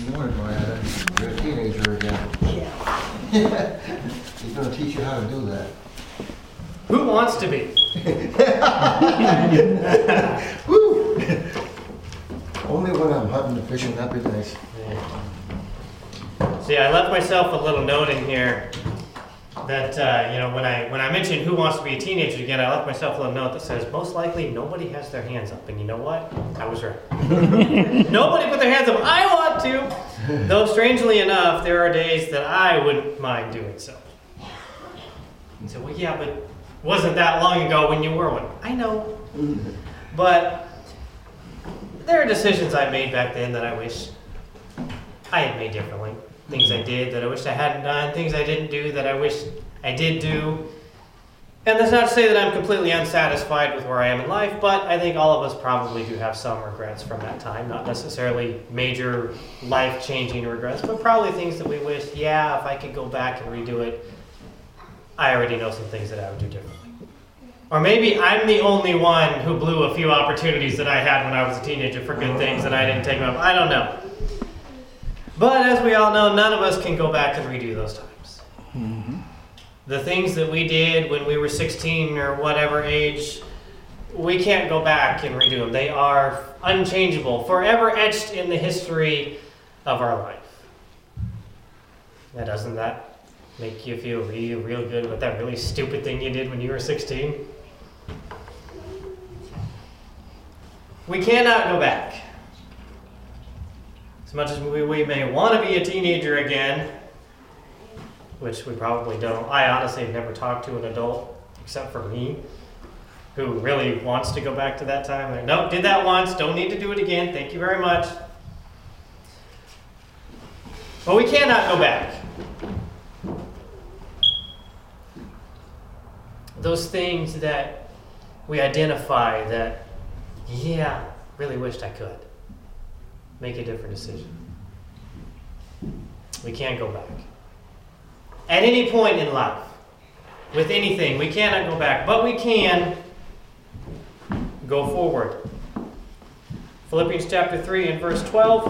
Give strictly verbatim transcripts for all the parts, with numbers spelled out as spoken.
morning, Miranda. You're a teenager again. Yeah. He's going to teach you how to do that. Who wants to be? Woo! Only when I'm hunting and fishing, that'd be nice. See, I left myself a little note in here that, uh, you know, when I when I mentioned who wants to be a teenager again, I left myself a little note that says, most likely nobody has their hands up. And you know what? I was right. Nobody put their hands up. I want to. Though, strangely enough, there are days that I wouldn't mind doing so. And so, well, yeah, but it wasn't that long ago when you were one. I know. But there are decisions I made back then that I wish I had made differently. Things I did that I wished I hadn't done. Things I didn't do that I wish I did do. And that's not to say that I'm completely unsatisfied with where I am in life, but I think all of us probably do have some regrets from that time. Not necessarily major life-changing regrets, but probably things that we wish, yeah, if I could go back and redo it, I already know some things that I would do differently. Or maybe I'm the only one who blew a few opportunities that I had when I was a teenager for good things and I didn't take them up. I don't know. But as we all know, none of us can go back and redo those times. Mm-hmm. The things that we did when we were sixteen or whatever age, we can't go back and redo them. They are unchangeable, forever etched in the history of our life. Now, doesn't that make you feel real, real good about that really stupid thing you did when you were sixteen? We cannot go back. As much as we, we may want to be a teenager again, which we probably don't. I honestly have never talked to an adult, except for me, who really wants to go back to that time. Like, nope, did that once, don't need to do it again, thank you very much. But we cannot go back. Those things that we identify that, yeah, really wished I could. Make a different decision. We can't go back. At any point in life, with anything, we cannot go back, but we can go forward. Philippians chapter three and verse twelve.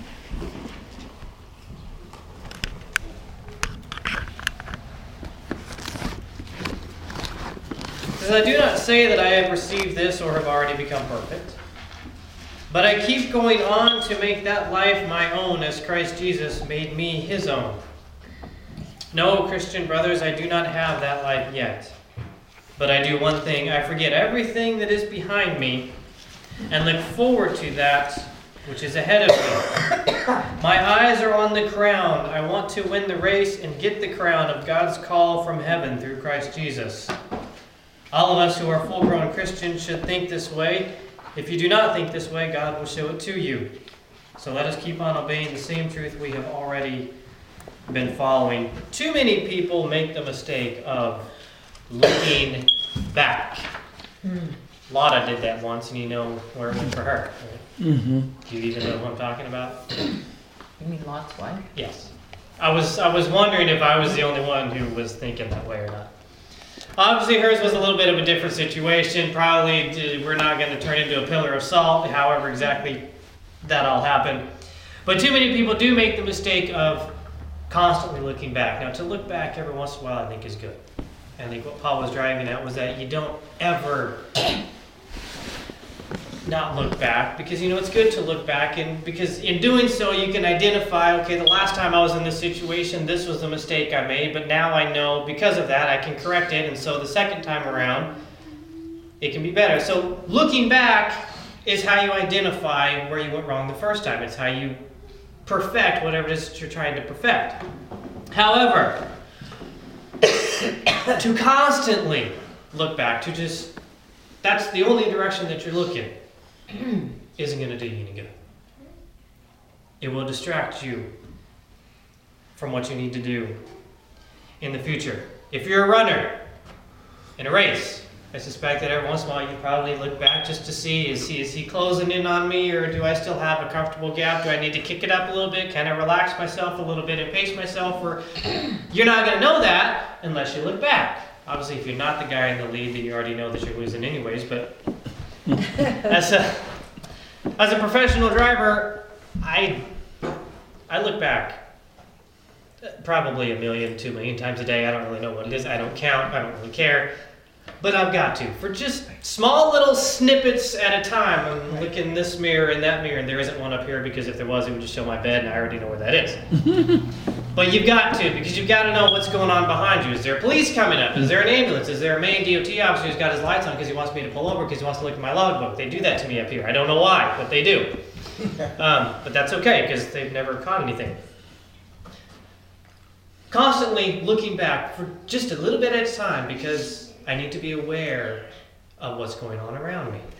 It says, I do not say that I have received this or have already become perfect, but I keep going on to make that life my own as Christ Jesus made me his own. No, Christian brothers, I do not have that life yet. But I do one thing. I forget everything that is behind me and look forward to that which is ahead of me. My eyes are on the crown. I want to win the race and get the crown of God's call from heaven through Christ Jesus. All of us who are full-grown Christians should think this way. If you do not think this way, God will show it to you. So let us keep on obeying the same truth we have already been following. Too many people make the mistake of looking back. Mm. Lotta did that once, and you know where it went for her. Right? Mm-hmm. Do you even know who I'm talking about? You mean Lot's wife? Yes. I was I was wondering if I was the only one who was thinking that way or not. Obviously, hers was a little bit of a different situation. Probably we're not going to turn into a pillar of salt, however exactly that all happened. But too many people do make the mistake of constantly looking back. Now, to look back every once in a while, I think, is good. I think what Paul was driving at was that you don't ever not look back, because, you know, it's good to look back, and because in doing so, you can identify, okay, the last time I was in this situation, this was the mistake I made, but now I know because of that, I can correct it, and so the second time around, it can be better. So looking back is how you identify where you went wrong the first time. It's how you perfect whatever it is that you're trying to perfect. However, to constantly look back, to just, that's the only direction that you're looking, isn't going to do you any good. It will distract you from what you need to do in the future. If you're a runner in a race, I suspect that every once in a while you probably look back just to see, is he, is he closing in on me, or do I still have a comfortable gap? Do I need to kick it up a little bit? Can I relax myself a little bit and pace myself? Or you're not going to know that unless you look back. Obviously, if you're not the guy in the lead, then you already know that you're losing anyways, but as a, as a professional driver, I I look back uh, probably a million, two million times a day. I don't really know what it is. I don't count. I don't really care. But I've got to. For just small little snippets at a time. I'm Right. looking in this mirror and that mirror, and there isn't one up here because if there was, it would just show my bed, and I already know where that is. But you've got to, because you've got to know what's going on behind you. Is there police coming up? Is there an ambulance? Is there a main D O T officer who's got his lights on because he wants me to pull over because he wants to look at my logbook? They do that to me up here. I don't know why, but they do. Um, but that's okay, because they've never caught anything. Constantly looking back for just a little bit at a time, because I need to be aware of what's going on around me.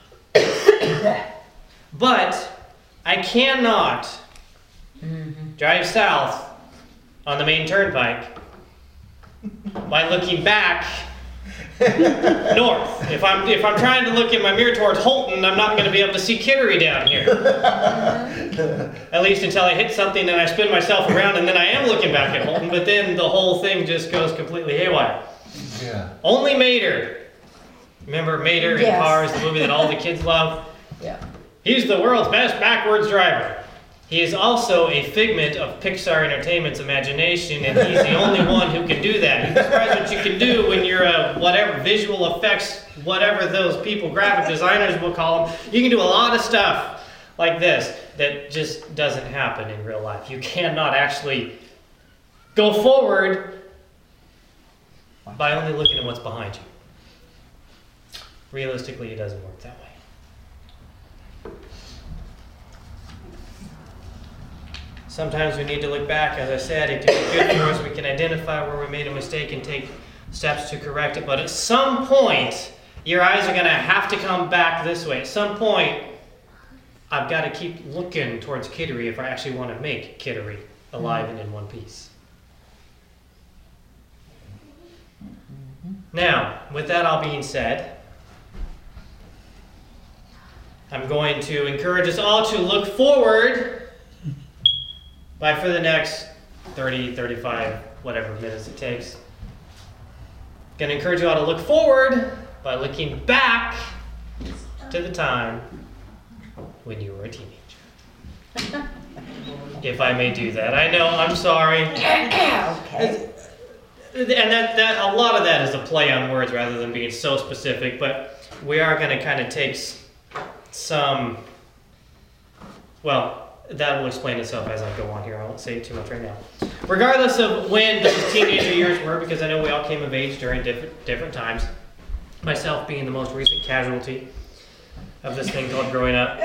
But I cannot Mm-hmm. drive south on the main turnpike by looking back north. If I'm if I'm trying to look in my mirror towards Holton, I'm not going to be able to see Kittery down here. At least until I hit something and I spin myself around, and then I am looking back at Holton. But then the whole thing just goes completely haywire. Yeah. Only Mater. Remember Mater in Yes. Cars, the movie that all the kids love? Yeah. He's the world's best backwards driver. He is also a figment of Pixar Entertainment's imagination, and he's the only one who can do that. He describes what you can do when you're a whatever visual effects, whatever those people, graphic designers will call them. You can do a lot of stuff like this that just doesn't happen in real life. You cannot actually go forward by only looking at what's behind you. Realistically, it doesn't work that way. Sometimes we need to look back. As I said, it can be good for us. We can identify where we made a mistake and take steps to correct it. But at some point, your eyes are going to have to come back this way. At some point, I've got to keep looking towards Kittery if I actually want to make Kittery alive and in one piece. Now, with that all being said, I'm going to encourage us all to look forward by for the next thirty, thirty-five, whatever minutes it takes. Going to encourage you all to look forward by looking back to the time when you were a teenager. If I may do that. I know, I'm sorry. Okay. And that, that a lot of that is a play on words rather than being so specific, but we are going to kind of take s- some, well, that will explain itself as I go on here. I won't say too much right now. Regardless of when those teenager years were, because I know we all came of age during different different times, myself being the most recent casualty of this thing called growing up.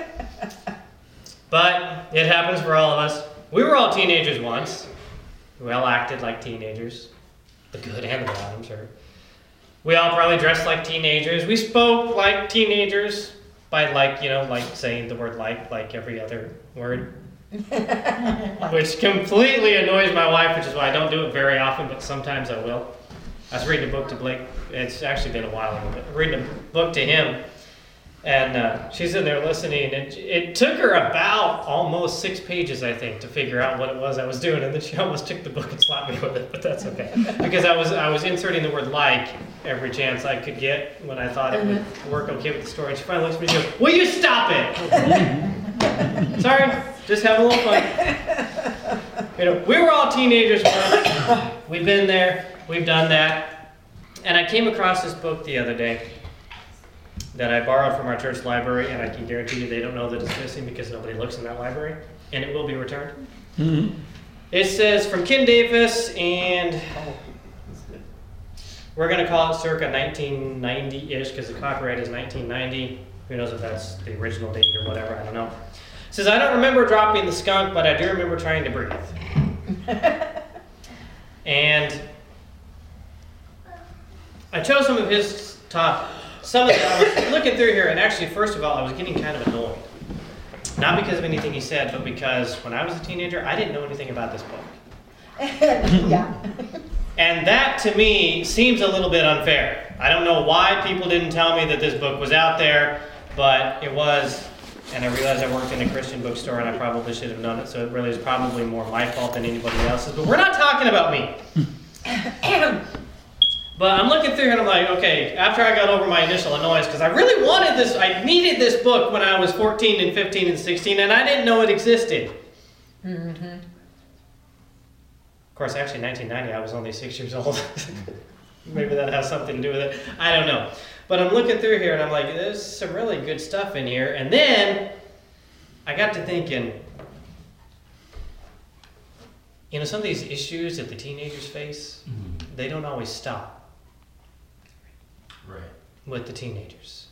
But it happens for all of us. We were all teenagers once. We all acted like teenagers. The good and the bad, I'm sure. We all probably dressed like teenagers. We spoke like teenagers. By like, you know, like saying the word like, like every other word. Which completely annoys my wife, which is why I don't do it very often, but sometimes I will. I was reading a book to Blake. It's actually been a while ago, but reading a book to him. And uh, she's in there listening, and it took her about almost six pages, I think, to figure out what it was I was doing, and then she almost took the book and slapped me with it, but that's okay. Because I was I was inserting the word like every chance I could get when I thought it would work okay with the story, and she finally looks at me and goes, "Will you stop it?" Sorry, just having a little fun. You know, we were all teenagers once. We've been there, we've done that. And I came across this book the other day that I borrowed from our church library, and I can guarantee you they don't know that it's missing because nobody looks in that library, and it will be returned. Mm-hmm. It says from Ken Davis, and we're going to call it circa nineteen ninety-ish because the copyright is nineteen ninety. Who knows if that's the original date or whatever, I don't know. It says, I don't remember dropping the skunk, but I do remember trying to breathe. And I chose some of his top... Some of the, I was looking through here, and actually, first of all, I was getting kind of annoyed. Not because of anything he said, but because when I was a teenager, I didn't know anything about this book. Yeah. And that, to me, seems a little bit unfair. I don't know why people didn't tell me that this book was out there, but it was, and I realize I worked in a Christian bookstore, and I probably should have known it, so it really is probably more my fault than anybody else's, but we're not talking about me. But I'm looking through and I'm like, okay, after I got over my initial annoyance, because I really wanted this, I needed this book when I was fourteen and fifteen and sixteen, and I didn't know it existed. Mm-hmm. Of course, actually, nineteen ninety, I was only six years old. Maybe that has something to do with it. I don't know. But I'm looking through here and I'm like, there's some really good stuff in here. And then I got to thinking, you know, some of these issues that the teenagers face, Mm-hmm. they don't always stop Right. with the teenagers.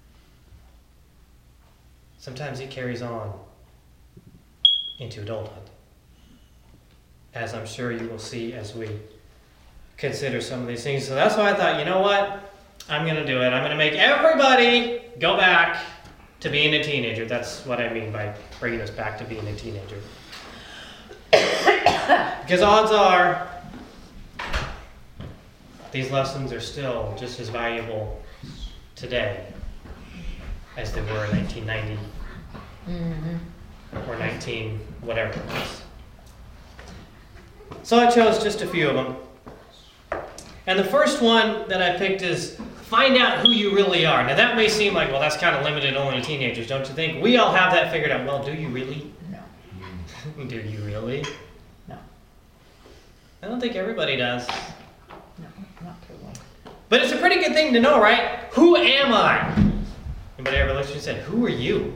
Sometimes it carries on into adulthood, as I'm sure you will see as we consider some of these things. So that's why I thought, you know what? I'm going to do it. I'm going to make everybody go back to being a teenager. That's what I mean by bringing us back to being a teenager. Because odds are, these lessons are still just as valuable today as they were in nineteen ninety Mm-hmm. or nineteen, whatever it was. So I chose just a few of them. And the first one that I picked is find out who you really are. Now that may seem like, well, that's kind of limited only to teenagers, don't you think? We all have that figured out. Well, do you really? No. Do you really? No. I don't think everybody does. No, not really. But it's a pretty good thing to know, right? Who am I? Anybody ever looked at you and said, who are you?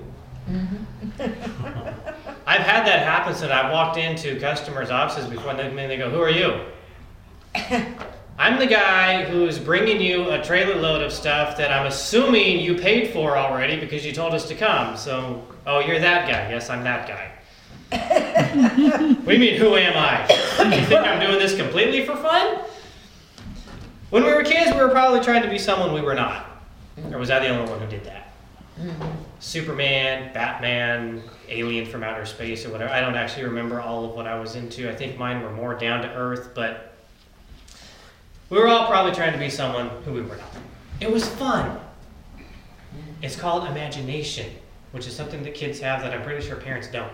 I've had that happen since I walked into customers' offices before, and they, they go, who are you? I'm the guy who's bringing you a trailer load of stuff that I'm assuming you paid for already because you told us to come. So, oh, you're that guy. Yes, I'm that guy. What do you mean, who am I? You think I'm doing this completely for fun? When we were kids, we were probably trying to be someone we were not. Or was I the only one who did that? Mm-hmm. Superman, Batman, Alien from Outer Space, or whatever. I don't actually remember all of what I was into. I think mine were more down to earth, but we were all probably trying to be someone who we were not. It was fun. It's called imagination, which is something that kids have that I'm pretty sure parents don't.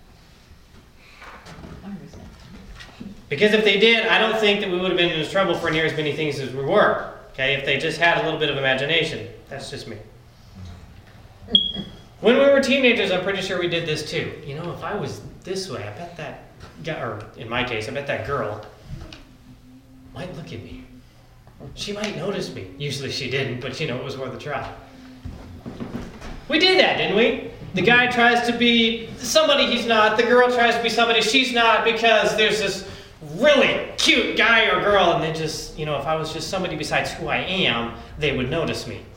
Because if they did, I don't think that we would have been in trouble for near as many things as we were. Okay, if they just had a little bit of imagination. That's just me. When we were teenagers, I'm pretty sure we did this too. You know, if I was this way, I bet that guy, or in my case, I bet that girl might look at me. She might notice me. Usually she didn't, but you know, it was worth a try. We did that, didn't we? The guy tries to be somebody he's not. The girl tries to be somebody she's not because there's this really cute guy or girl, and they just, you know, if I was just somebody besides who I am, they would notice me.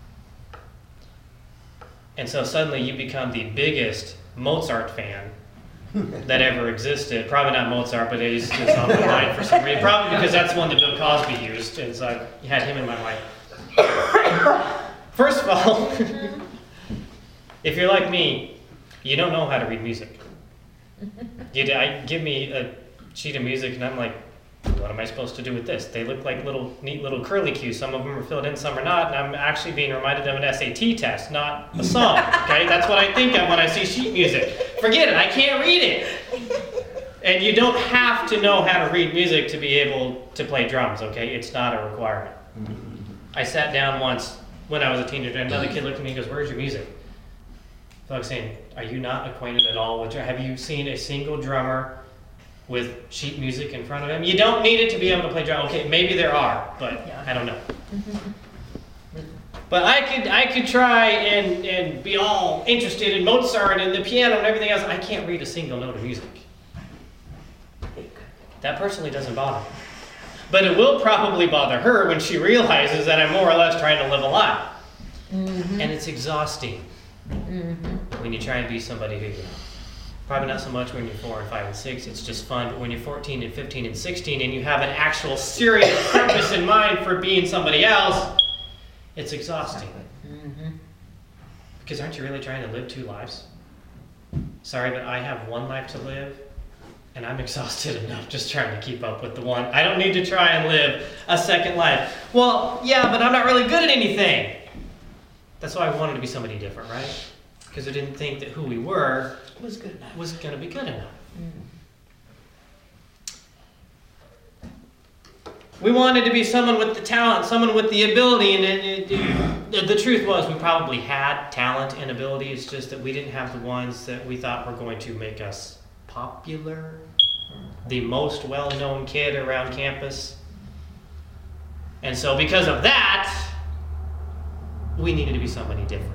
And so suddenly you become the biggest Mozart fan that ever existed. Probably not Mozart, but it's just on my mind for some reason. Probably because that's the one that Bill Cosby used, and so I had him in my mind. First of all, if you're like me, you don't know how to read music. You I, give me a sheet of music and I'm like, what am I supposed to do with this? They look like little neat little curly cues. Some of them are filled in, some are not. And I'm actually being reminded of an S A T test, not a song. Okay, that's what I think of when I see sheet music. Forget it, I can't read it. And you don't have to know how to read music to be able to play drums. Okay, it's not a requirement. I sat down once when I was a teenager, and another kid looked at me and goes, "Where's your music?" So I was saying, "Are you not acquainted at all with? Have you seen a single drummer with sheet music in front of him? You don't need it to be able to play drum. Okay, maybe there are, but Yeah. I don't know." But I could I could try and, and be all interested in Mozart and the piano and everything else. I can't read a single note of music. That personally doesn't bother me. But it will probably bother her when she realizes that I'm more or less trying to live a lie. Mm-hmm. And it's exhausting mm-hmm. when you try and be somebody who you're not. Probably not so much when you're four and five and six. It's just fun. But when you're fourteen and fifteen and sixteen and you have an actual serious purpose in mind for being somebody else, it's exhausting. Mm-hmm. Because aren't you really trying to live two lives? Sorry, but I have one life to live, and I'm exhausted enough just trying to keep up with the one. I don't need to try and live a second life. Well, yeah, but I'm not really good at anything. That's why I wanted to be somebody different, right? Because I didn't think that who we were was good enough. was going to be good enough. Mm. We wanted to be someone with the talent, someone with the ability, and it, it, it, the truth was we probably had talent and ability. It's just that we didn't have the ones that we thought were going to make us popular, the most well-known kid around campus. And so because of that, we needed to be somebody different.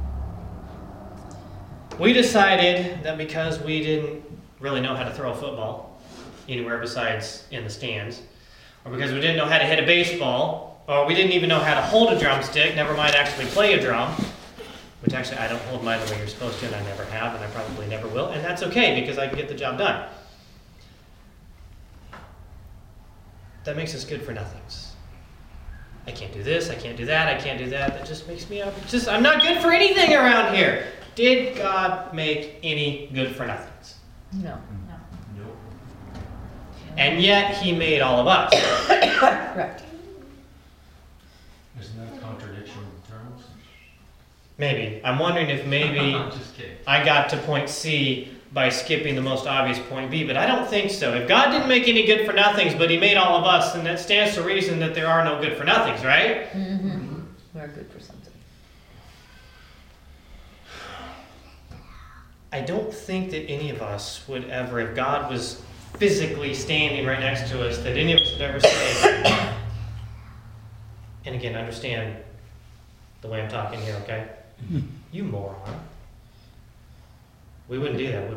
We decided that because we didn't really know how to throw a football anywhere besides in the stands, or because we didn't know how to hit a baseball, or we didn't even know how to hold a drumstick, never mind actually play a drum, which actually I don't hold mine the way you're supposed to, and I never have, and I probably never will, and that's okay because I can get the job done. That makes us good for nothings. I can't do this, I can't do that, I can't do that. That just makes me, uh, just, I'm not good for anything around here. Did God make any good for nothings? No. No. Nope. And yet He made all of us. Correct. Isn't that a contradiction in terms? Maybe. I'm wondering if maybe I'm just kidding. I got to point C by skipping the most obvious point B, but I don't think so. If God didn't make any good for nothings, but He made all of us, then that stands to reason that there are no good for nothings, right? Mm-hmm. Mm-hmm. We're good for something. I don't think that any of us would ever, if God was physically standing right next to us, that any of us would ever say, and again, understand the way I'm talking here, okay? You moron. We wouldn't do that, would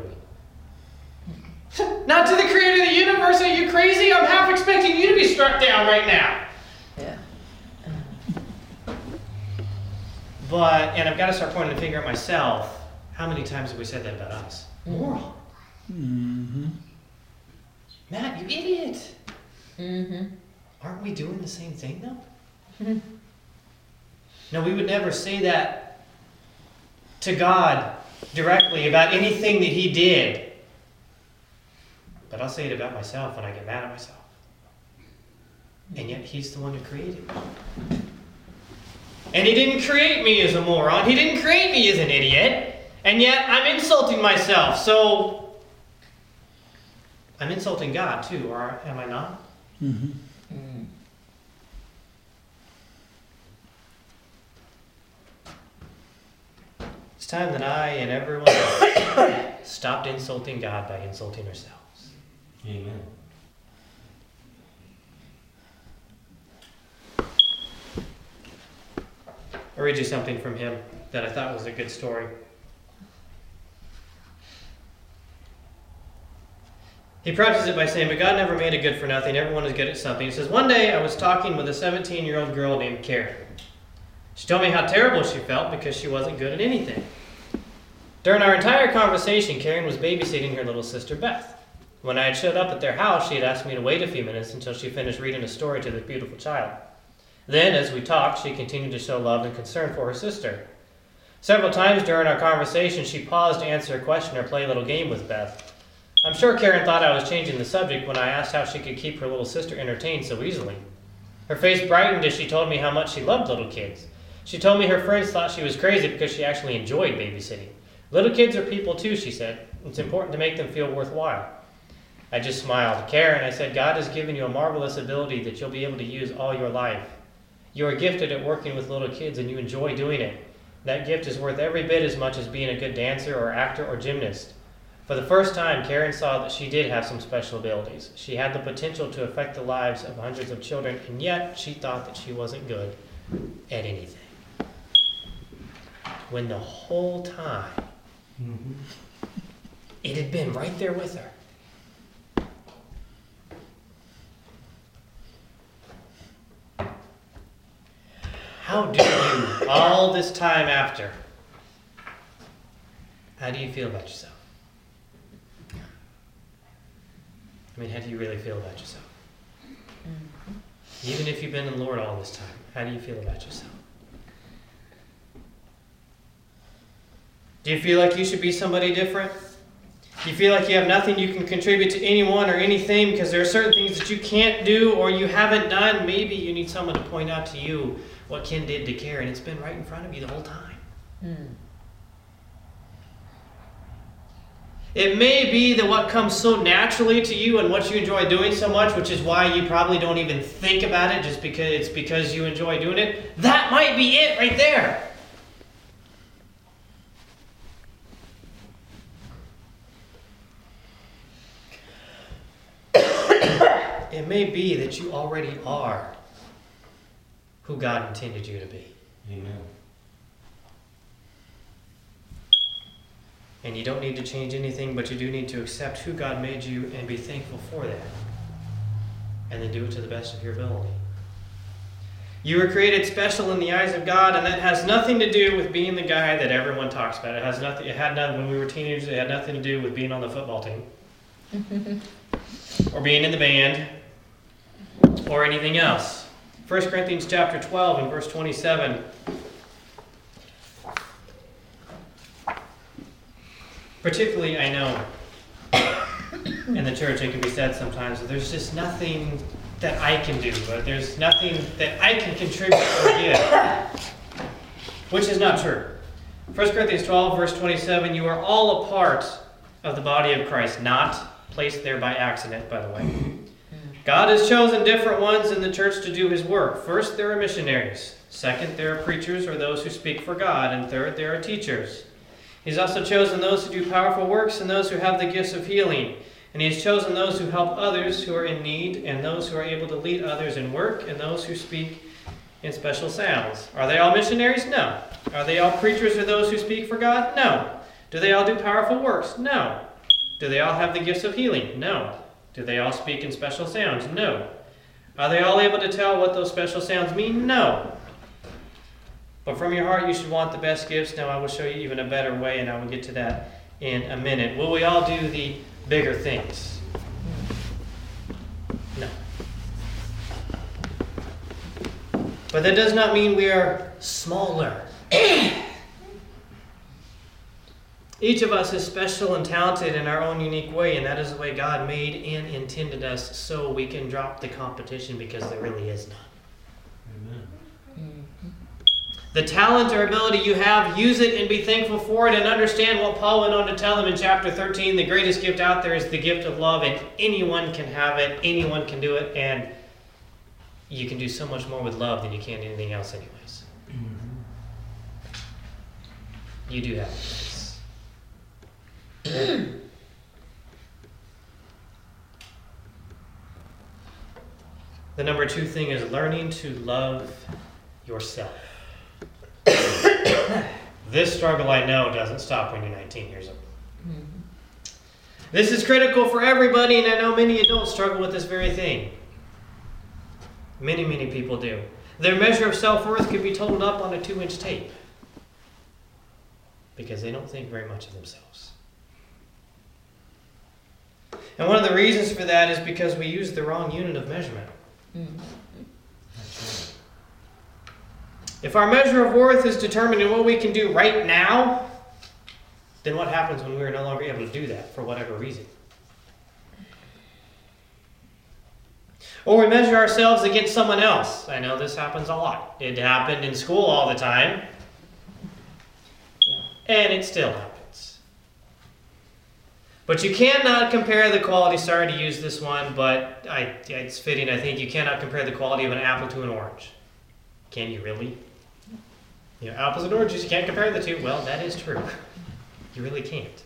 we? Not to the creator of the universe, are you crazy? I'm half expecting you to be struck down right now. Yeah. But, and I've got to start pointing the finger at myself. How many times have we said that about us? Moron. Mm-hmm. Matt, you idiot. Mm-hmm. Aren't we doing the same thing though? Mm-hmm. No, we would never say that to God directly about anything that He did. But I'll say it about myself when I get mad at myself. And yet He's the one who created me. And He didn't create me as a moron. He didn't create me as an idiot. And yet I'm insulting myself. So I'm insulting God too, or am I not? Mm-hmm. Mm. It's time that I and everyone else stopped insulting God by insulting ourselves. Amen. I'll read you something from him that I thought was a good story. He prefaces it by saying, but God never made a good for nothing. Everyone is good at something. He says, one day I was talking with a seventeen-year-old girl named Karen. She told me how terrible she felt because she wasn't good at anything. During our entire conversation, Karen was babysitting her little sister, Beth. When I had showed up at their house, she had asked me to wait a few minutes until she finished reading a story to this beautiful child. Then, as we talked, she continued to show love and concern for her sister. Several times during our conversation, she paused to answer a question or play a little game with Beth. I'm sure Karen thought I was changing the subject when I asked how she could keep her little sister entertained so easily. Her face brightened as she told me how much she loved little kids. She told me her friends thought she was crazy because she actually enjoyed babysitting. Little kids are people too, she said. It's important to make them feel worthwhile. I just smiled. Karen, I said, God has given you a marvelous ability that you'll be able to use all your life. You are gifted at working with little kids and you enjoy doing it. That gift is worth every bit as much as being a good dancer or actor or gymnast. For the first time, Karen saw that she did have some special abilities. She had the potential to affect the lives of hundreds of children, and yet she thought that she wasn't good at anything. When the whole time, Mm-hmm. it had been right there with her. How do you, all this time after, how do you feel about yourself? I mean, how do you really feel about yourself? Mm-hmm. Even if you've been in the Lord all this time, how do you feel about yourself? Do you feel like you should be somebody different? Do you feel like you have nothing you can contribute to anyone or anything because there are certain things that you can't do or you haven't done? Maybe you need someone to point out to you what Ken did to Karen. It's been right in front of you the whole time. Mm. It may be that what comes so naturally to you and what you enjoy doing so much, which is why you probably don't even think about it just because it's because you enjoy doing it, that might be it right there. it may be that you already are who God intended you to be. Amen. And you don't need to change anything, but you do need to accept who God made you and be thankful for that. And then do it to the best of your ability. You were created special in the eyes of God, and that has nothing to do with being the guy that everyone talks about. It has nothing. It had nothing when we were teenagers. It had nothing to do with being on the football team, or being in the band, or anything else. First Corinthians chapter twelve and verse twenty-seven. Particularly, I know in the church it can be said sometimes that there's just nothing that I can do, or there's nothing that I can contribute or give, which is not true. First Corinthians twelve, verse twenty-seven, you are all a part of the body of Christ, not placed there by accident, by the way. God has chosen different ones in the church to do his work. First, there are missionaries. Second, there are preachers, or those who speak for God. And third, there are teachers. He's also chosen those who do powerful works and those who have the gifts of healing. And he has chosen those who help others who are in need, and those who are able to lead others in work, and those who speak in special sounds. Are they all missionaries? No. Are they all preachers or those who speak for God? No. Do they all do powerful works? No. Do they all have the gifts of healing? No. Do they all speak in special sounds? No. Are they all able to tell what those special sounds mean? No. But from your heart you should want the best gifts. Now I will show you even a better way, and I will get to that in a minute. Will we all do the bigger things? No. But that does not mean we are smaller. Each of us is special and talented in our own unique way, and that is the way God made and intended us, so we can drop the competition because there really is none. Amen. The talent or ability you have, use it and be thankful for it, and understand what Paul went on to tell them in chapter thirteen. The greatest gift out there is the gift of love, and anyone can have it, anyone can do it, and you can do so much more with love than you can anything else anyways. Mm-hmm. You do have it. The number two thing is learning to love yourself. This struggle, I know, doesn't stop when you're nineteen years old. Mm-hmm. This is critical for everybody, and I know many adults struggle with this very thing. Many, many people do. Their measure of self-worth could be totaled up on a two-inch tape because they don't think very much of themselves. And one of the reasons for that is because we use the wrong unit of measurement. Mm-hmm. That's right. If our measure of worth is determined in what we can do right now, then what happens when we're no longer able to do that for whatever reason? Or we measure ourselves against someone else. I know this happens a lot. It happened in school all the time. And it still happens. But you cannot compare the quality, sorry to use this one, but I, it's fitting, I think. You cannot compare the quality of an apple to an orange. Can you really? You know, apples and oranges, you can't compare the two. Well, that is true. You really can't.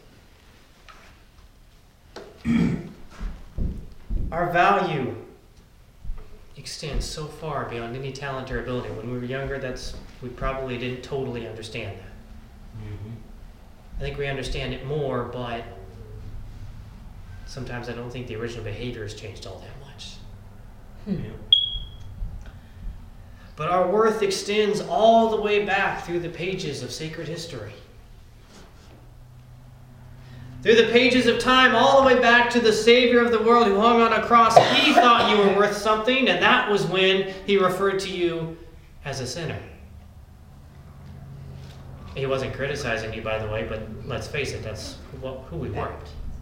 Our value extends so far beyond any talent or ability. When we were younger, that's we probably didn't totally understand that. Mm-hmm. I think we understand it more, but sometimes I don't think the original behavior has changed all that much. Hmm. Yeah. But our worth extends all the way back through the pages of sacred history. Through the pages of time, all the way back to the Savior of the world who hung on a cross. He thought you were worth something, and that was when he referred to you as a sinner. He wasn't criticizing you, by the way, but let's face it, that's what, who we were.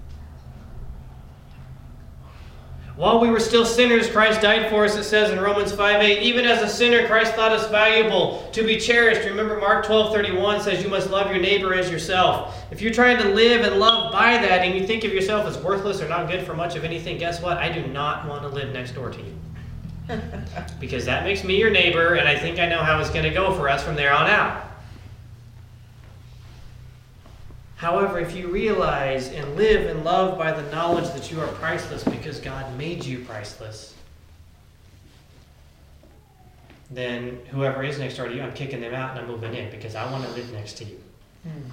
While we were still sinners, Christ died for us, it says in Romans five eight. Even as a sinner, Christ thought us valuable, to be cherished. Remember, Mark twelve thirty-one says you must love your neighbor as yourself. If you're trying to live and love by that, and you think of yourself as worthless or not good for much of anything, guess what? I do not want to live next door to you. Because that makes me your neighbor, and I think I know how it's going to go for us from there on out. However, if you realize and live and love by the knowledge that you are priceless because God made you priceless, then whoever is next door to you, I'm kicking them out and I'm moving in because I want to live next to you. Mm.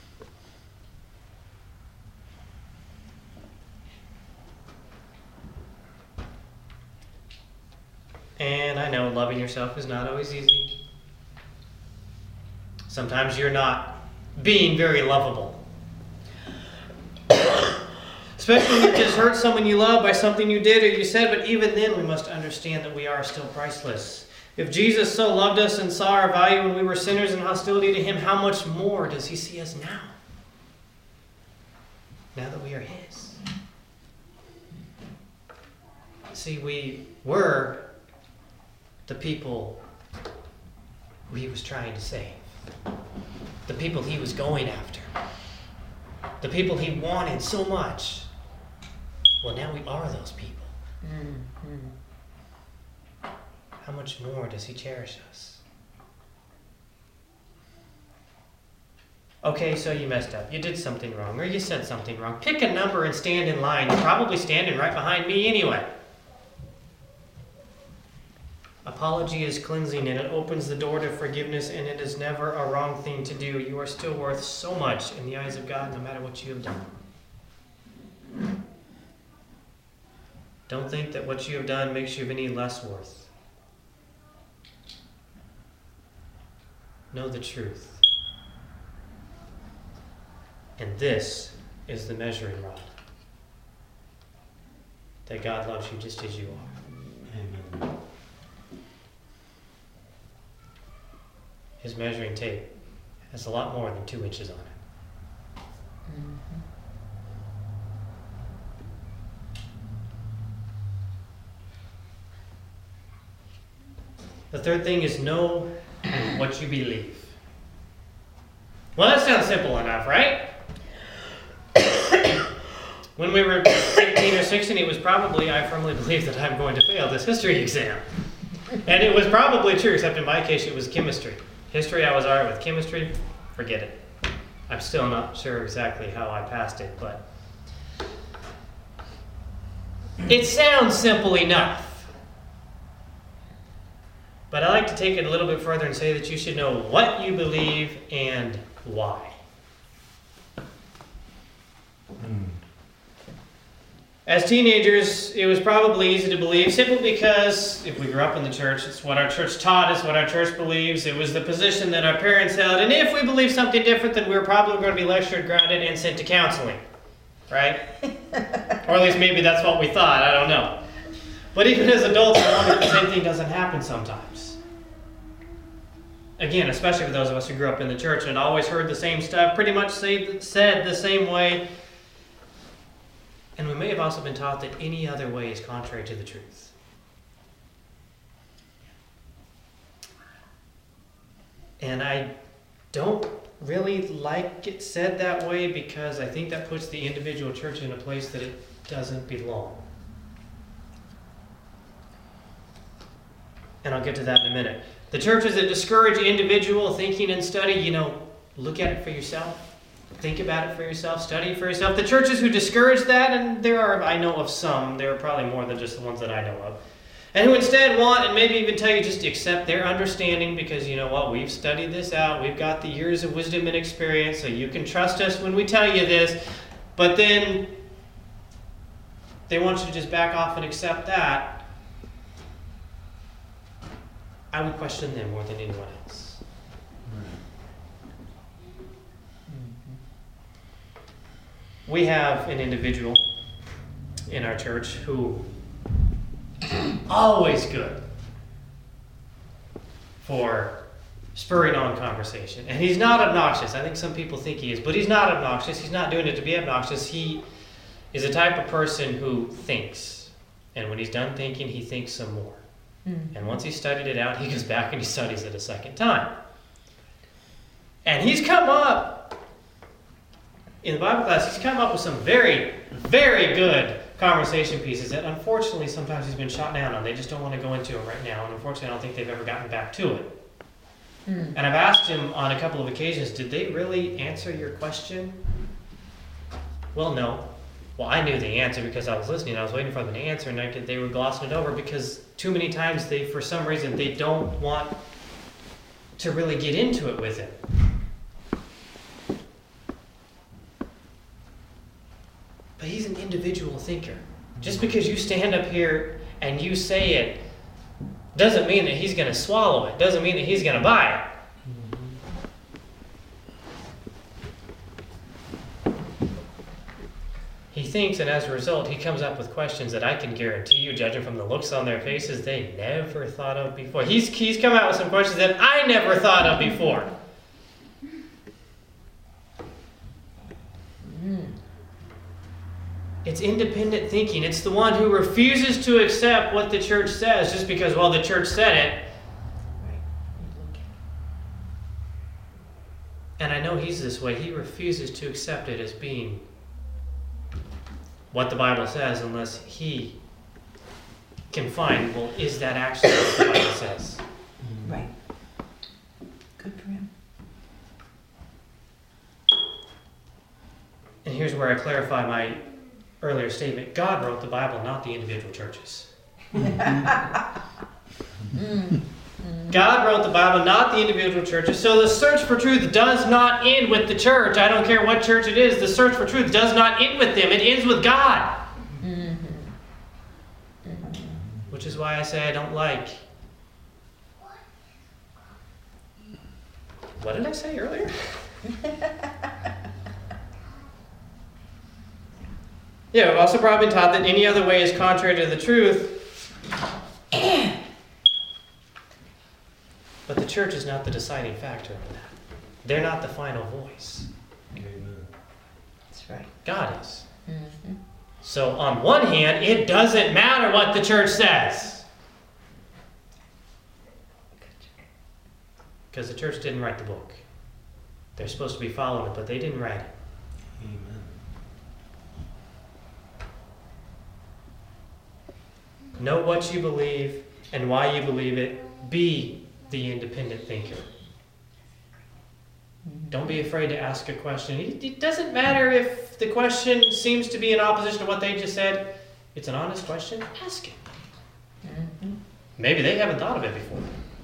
And I know loving yourself is not always easy. Sometimes you're not being very lovable. Especially when you just hurt someone you love by something you did or you said, but even then we must understand that we are still priceless. If Jesus so loved us and saw our value when we were sinners in hostility to him, how much more does he see us now? Now that we are his. See, we were the people who he was trying to save. The people he was going after. The people he wanted so much. Well, now we are those people. Mm-hmm. How much more does he cherish us? Okay, so you messed up. You did something wrong, or you said something wrong. Pick a number and stand in line. You're probably standing right behind me anyway. Apology is cleansing, and it opens the door to forgiveness, and it is never a wrong thing to do. You are still worth so much in the eyes of God, no matter what you have done. Don't think that what you have done makes you any less worth. Know the truth. And this is the measuring rod. That God loves you just as you are. Amen. His measuring tape has a lot more than two inches on it. Mm-hmm. The third thing is know what you believe. Well, that sounds simple enough, right? When we were fifteen or sixteen, it was probably, I firmly believe that I'm going to fail this history exam. And it was probably true, except in my case, it was chemistry. History, I was all right with. Chemistry, forget it. I'm still not sure exactly how I passed it, but it sounds simple enough. But I like to take it a little bit further and say that you should know what you believe and why. Mm. As teenagers, it was probably easy to believe simply because if we grew up in the church, it's what our church taught us, what our church believes. It was the position that our parents held. And if we believed something different, then we were probably going to be lectured, grounded, and sent to counseling. Right? Or at least maybe that's what we thought. I don't know. But even as adults, I wonder if the same thing doesn't happen sometimes. Again, especially for those of us who grew up in the church and always heard the same stuff, pretty much say, said the same way. And we may have also been taught that any other way is contrary to the truth. And I don't really like it said that way because I think that puts the individual church in a place that it doesn't belong. And I'll get to that in a minute. The churches that discourage individual thinking and study, you know, look at it for yourself. Think about it for yourself. Study it for yourself. The churches who discourage that, and there are, I know of some, there are probably more than just the ones that I know of, and who instead want and maybe even tell you just to accept their understanding because, you know what, we've studied this out. We've got the years of wisdom and experience, so you can trust us when we tell you this. But then they want you to just back off and accept that. I would question them more than anyone else. We have an individual in our church who always good for spurring on conversation. And he's not obnoxious. I think some people think he is, but he's not obnoxious. He's not doing it to be obnoxious. He is a type of person who thinks. And when he's done thinking, he thinks some more. And once he's studied it out, he goes back and he studies it a second time. And he's come up, in the Bible class, he's come up with some very, very good conversation pieces that unfortunately sometimes he's been shot down on. They just don't want to go into them right now. And unfortunately, I don't think they've ever gotten back to it. Mm. And I've asked him on a couple of occasions, did they really answer your question? Well, no. Well, I knew the answer because I was listening. I was waiting for them to answer, and I could, they were glossing it over because too many times they, for some reason, they don't want to really get into it with it. But he's an individual thinker. Just because you stand up here and you say it doesn't mean that he's going to swallow it. Doesn't mean that he's going to buy it. He thinks, and as a result, he comes up with questions that I can guarantee you, judging from the looks on their faces, they never thought of before. He's, he's come out with some questions that I never thought of before. Mm. It's independent thinking. It's the one who refuses to accept what the church says just because, well, the church said it. And I know he's this way. He refuses to accept it as being what the Bible says unless he can find, well, is that actually what the Bible says? Right. Good for him. And here's where I clarify my earlier statement. God wrote the Bible, not the individual churches. Mm. God wrote the Bible, not the individual churches. So the search for truth does not end with the church. I don't care what church it is. The search for truth does not end with them. It ends with God. Mm-hmm. Mm-hmm. Which is why I say I don't like. What did I say earlier? Yeah, we've also probably been taught that any other way is contrary to the truth. But the church is not the deciding factor in that. They're not the final voice. Amen. That's right. God is. Mm-hmm. So on one hand, it doesn't matter what the church says. Because the church didn't write the book. They're supposed to be following it, but they didn't write it. Amen. Know what you believe and why you believe it. Be the independent thinker. Don't be afraid to ask a question. It, it doesn't matter if the question seems to be in opposition to what they just said. It's an honest question. Ask it. Mm-hmm. Maybe they haven't thought of it before.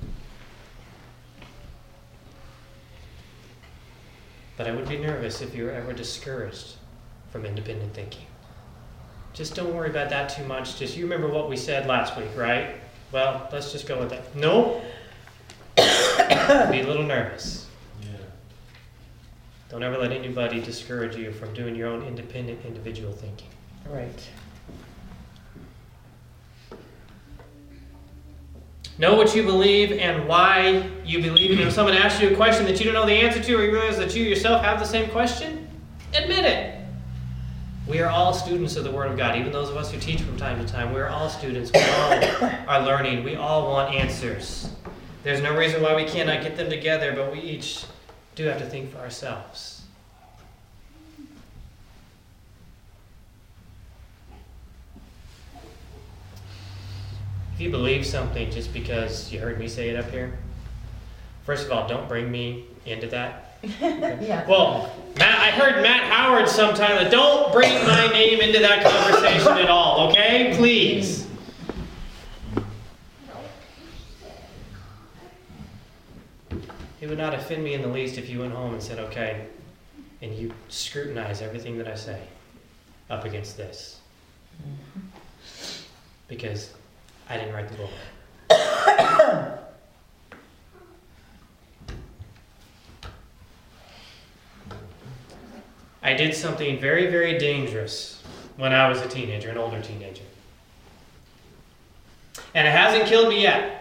But I would be nervous if you were ever discouraged from independent thinking. Just don't worry about that too much. Just you remember what we said last week, right? Well, let's just go with that. No. Be a little nervous. Yeah. Don't ever let anybody discourage you from doing your own independent individual thinking. Right. Know what you believe and why you believe it. If someone asks you a question that you don't know the answer to, or you realize that you yourself have the same question, admit it. We are all students of the Word of God. Even those of us who teach from time to time, we are all students. We all are learning. We all want answers. There's no reason why we cannot get them together, but we each do have to think for ourselves. If you believe something just because you heard me say it up here, first of all, don't bring me into that. Yeah. Well, Matt, I heard Matt Howard sometime. Don't bring my name into that conversation at all, okay? Please. It would not offend me in the least if you went home and said, okay, and you scrutinize everything that I say up against this. Because I didn't write the book. I did something very, very dangerous when I was a teenager, an older teenager. And it hasn't killed me yet.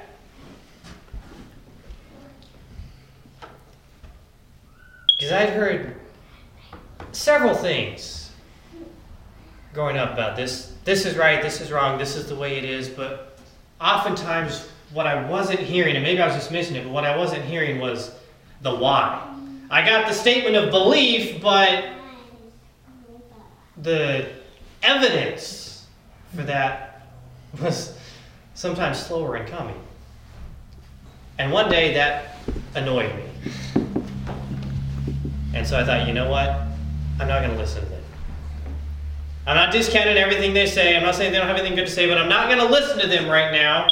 Because I'd heard several things growing up about this. This is right, this is wrong, this is the way it is. But oftentimes what I wasn't hearing, and maybe I was just missing it, but what I wasn't hearing was the why. I got the statement of belief, but the evidence for that was sometimes slower in coming. And one day that annoyed me. And so I thought, you know what? I'm not going to listen to them. I'm not discounting everything they say. I'm not saying they don't have anything good to say, but I'm not going to listen to them right now.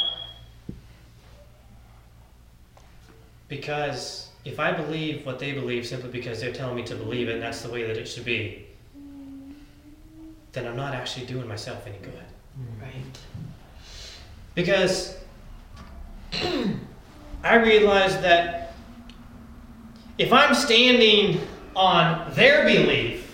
Because if I believe what they believe simply because they're telling me to believe it and that's the way that it should be, then I'm not actually doing myself any good. Right. Because I realized that if I'm standing on their belief,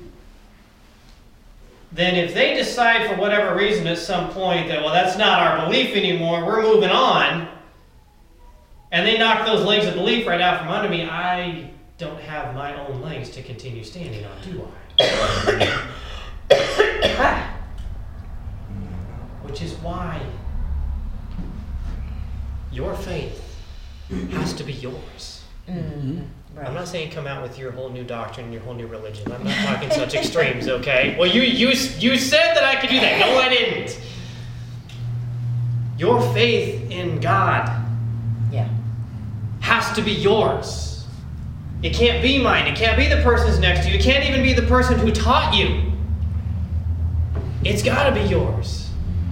then if they decide for whatever reason at some point that, well, that's not our belief anymore, we're moving on, and they knock those legs of belief right out from under me, I don't have my own legs to continue standing on, do I? Which is why your faith has to be yours. Mm-hmm. Right. I'm not saying come out with your whole new doctrine and your whole new religion. I'm not talking such extremes, okay? Well, you you you said that I could do that. No, I didn't. Your faith in God Yeah. has to be yours. It can't be mine. It can't be the person's next to you. It can't even be the person who taught you. It's got to be yours.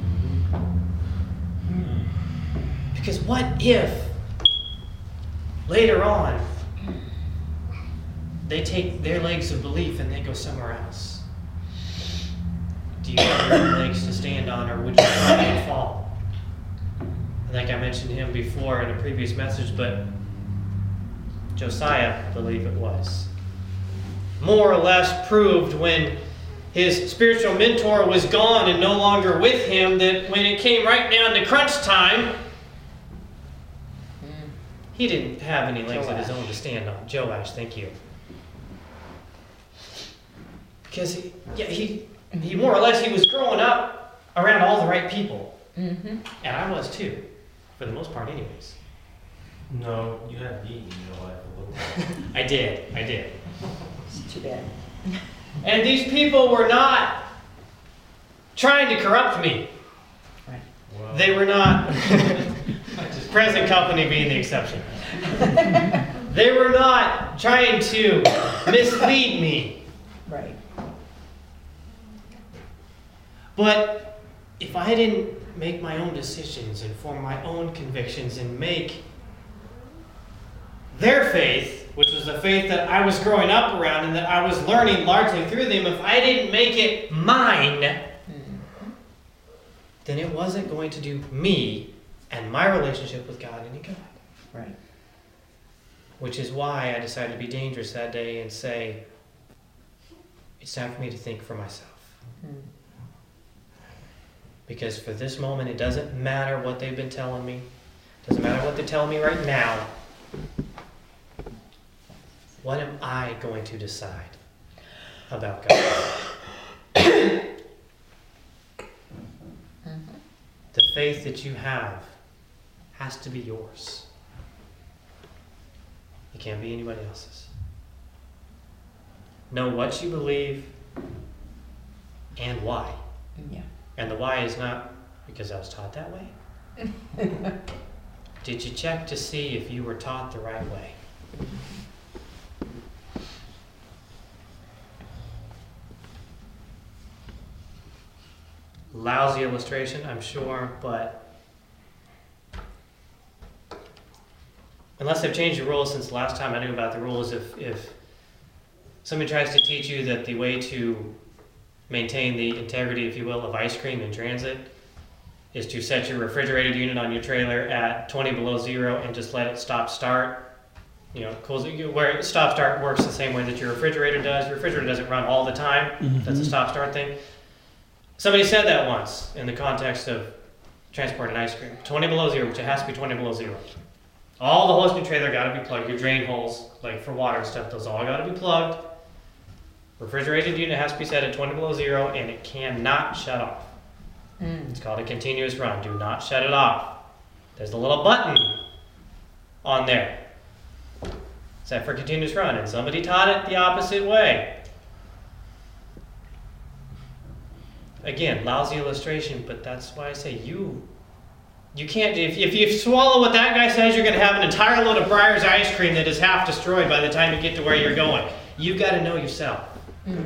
Because what if later on they take their legs of belief and they go somewhere else? Do you have your own legs to stand on, or would you try and fall? I think I mentioned him before in a previous message, but Josiah, I believe it was, more or less proved when his spiritual mentor was gone and no longer with him that when it came right down to crunch time, he didn't have any legs of his own to stand on. Joash, thank you. Because he, yeah, he, he more or less, he was growing up around all the right people. Mm-hmm. And I was too, for the most part anyways. No, you had me in your life a little bit. I did, I did. It's too bad. And these people were not trying to corrupt me. Right. Well, They were not, present company being the exception. They were not trying to mislead me. Right. But if I didn't make my own decisions and form my own convictions and make their faith, which was the faith that I was growing up around and that I was learning largely through them, if I didn't make it mine, Mm-hmm. then it wasn't going to do me and my relationship with God any good. Right. Which is why I decided to be dangerous that day and say, it's time for me to think for myself. Mm. Because for this moment, it doesn't matter what they've been telling me. It doesn't matter what they're telling me right now. What am I going to decide about God? Mm-hmm. The faith that you have has to be yours. It can't be anybody else's. Know what you believe and why. Yeah. And the why is not because I was taught that way. Did you check to see if you were taught the right way? Lousy illustration, I'm sure, but unless they've changed the rules since the last time I knew about the rules, if, if somebody tries to teach you that the way to maintain the integrity, if you will, of ice cream in transit is to set your refrigerated unit on your trailer at twenty below zero and just let it stop start. You know, close it, where stop start works the same way that your refrigerator does. Your refrigerator doesn't run all the time. Mm-hmm. That's a stop start thing. Somebody said that once in the context of transporting ice cream. twenty below zero, which it has to be twenty below zero. All the holes in your trailer got to be plugged. Your drain holes, like for water and stuff, those all got to be plugged. Refrigerated unit has to be set at twenty below zero, and it cannot shut off. Mm. It's called a continuous run. Do not shut it off. There's a little button on there set for continuous run, and somebody taught it the opposite way. Again, lousy illustration, but that's why I say you You can't, if, if you swallow what that guy says, you're going to have an entire load of Breyer's ice cream that is half destroyed by the time you get to where you're going. You've got to know yourself. Mm-hmm.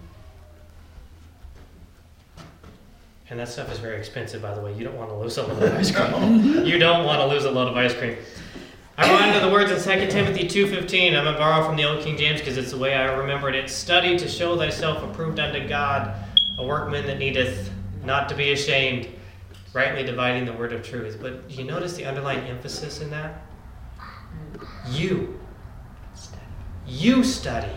And that stuff is very expensive, by the way. You don't want to lose a load of ice cream. You don't want to lose a load of ice cream. I run into the words in Second Timothy two fifteen. I'm going to borrow from the Old King James because it's the way I remembered it. Study to show thyself approved unto God, a workman that needeth not to be ashamed, rightly dividing the word of truth. But you notice the underlying emphasis in that? You. You study.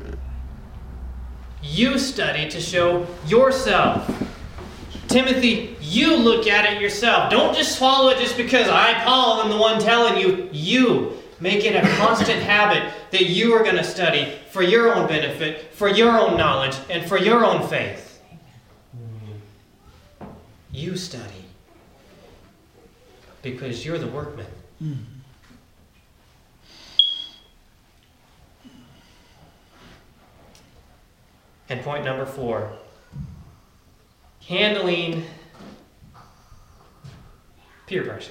You study to show yourself. Timothy, you look at it yourself. Don't just swallow it just because I, Paul, am the one telling you. You make it a constant habit that you are going to study for your own benefit, for your own knowledge, and for your own faith. You study because you're the workman. And point number four. Handling peer pressure.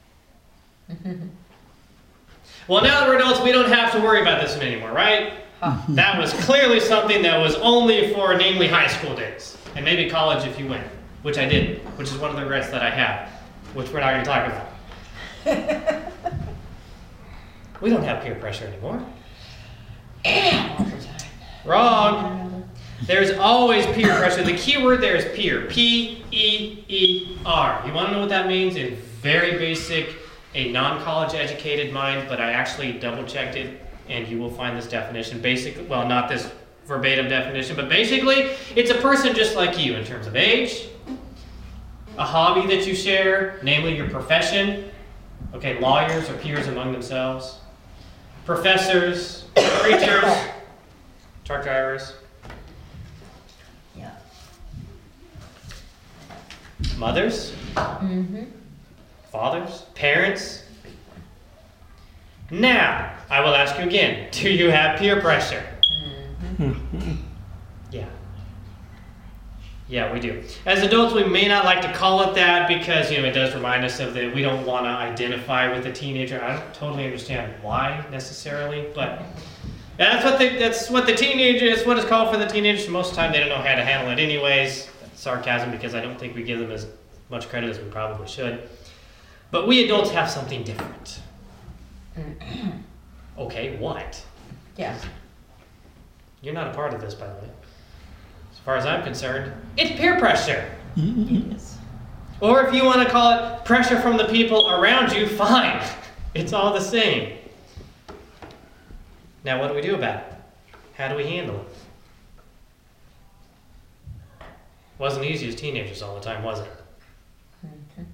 Well, now that we're adults, we don't have to worry about this one anymore, right? That was clearly something that was only for namely high school days. And maybe college if you went, which I didn't, which is one of the regrets that I have, which we're not going to talk about. We don't have peer pressure anymore. Wrong. There's always peer pressure. The key word there is peer. P E E R. You want to know what that means? In very basic, a non-college educated mind, but I actually double-checked it, and you will find this definition. Basic, well, not this verbatim definition, but basically, it's a person just like you in terms of age, a hobby that you share, namely your profession. Okay, lawyers are peers among themselves. Professors, preachers, truck drivers. Yeah. Mothers, Mm-hmm. fathers, parents. Now, I will ask you again, do you have peer pressure? Mm-hmm. Yeah. Yeah, we do. As adults, we may not like to call it that because, you know, it does remind us of that we don't want to identify with the teenager. I don't totally understand why necessarily, but that's what the, that's what the teenager, it's what it's called for the teenagers. Most of the time, they don't know how to handle it anyways. That's sarcasm because I don't think we give them as much credit as we probably should. But we adults have something different. Okay, what? Yeah. You're not a part of this, by the way. As far as I'm concerned, it's peer pressure. It is. Or if you want to call it pressure from the people around you, fine. It's all the same. Now, what do we do about it? How do we handle it? Wasn't easy as teenagers all the time, was it? Mm-hmm.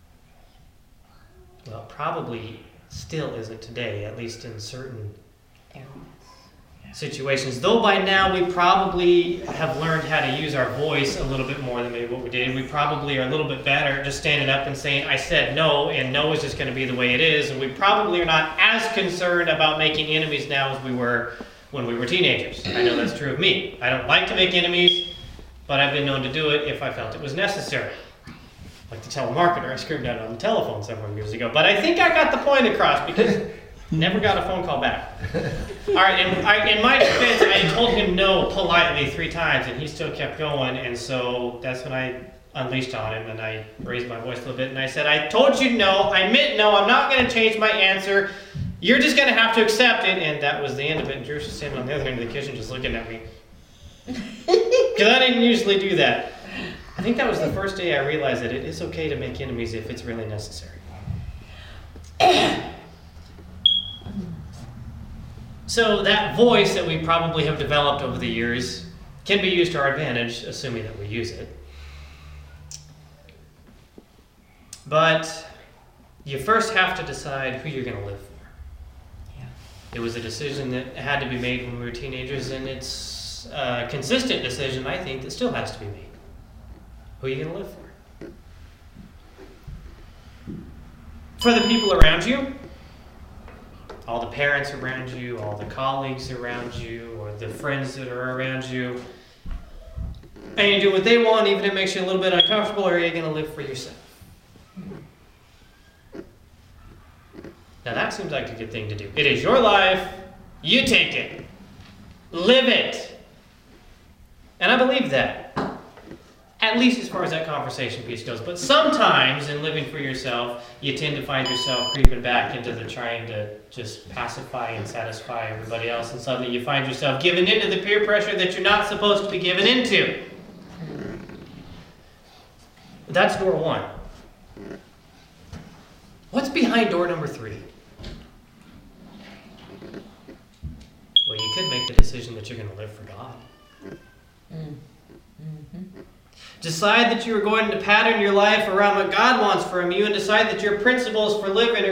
Well, probably still isn't today, at least in certain situations. Though by now we probably have learned how to use our voice a little bit more than maybe what we did. We probably are a little bit better at just standing up and saying, I said no, and no is just going to be the way it is. And we probably are not as concerned about making enemies now as we were when we were teenagers. I know that's true of me. I don't like to make enemies, but I've been known to do it if I felt it was necessary. Like the telemarketer I screamed out on the telephone several years ago. But I think I got the point across because never got a phone call back. All right, and I, in my defense, I told him no politely three times, and he still kept going, and so that's when I unleashed on him, and I raised my voice a little bit, and I said, I told you no, I meant no, I'm not going to change my answer, you're just going to have to accept it, and that was the end of it, and Drew was standing on the other end of the kitchen just looking at me. Because I didn't usually do that. I think that was the first day I realized that it is okay to make enemies if it's really necessary. So that voice that we probably have developed over the years can be used to our advantage, assuming that we use it. But you first have to decide who you're going to live for. Yeah. It was a decision that had to be made when we were teenagers, and it's a consistent decision, I think, that still has to be made. Who are you going to live for? For the people around you? All the parents around you, all the colleagues around you, or the friends that are around you. And you do what they want, even if it makes you a little bit uncomfortable, or are you going to live for yourself? Now that seems like a good thing to do. It is your life. You take it. Live it. And I believe that. At least as far as that conversation piece goes. But sometimes in living for yourself, you tend to find yourself creeping back into the trying to just pacify and satisfy everybody else. And suddenly you find yourself giving into the peer pressure that you're not supposed to be given into. That's door one. What's behind door number three? Well, you could make the decision that you're going to live for God. Mm. Mhm. Decide that you are going to pattern your life around what God wants from you, and decide that your principles for living are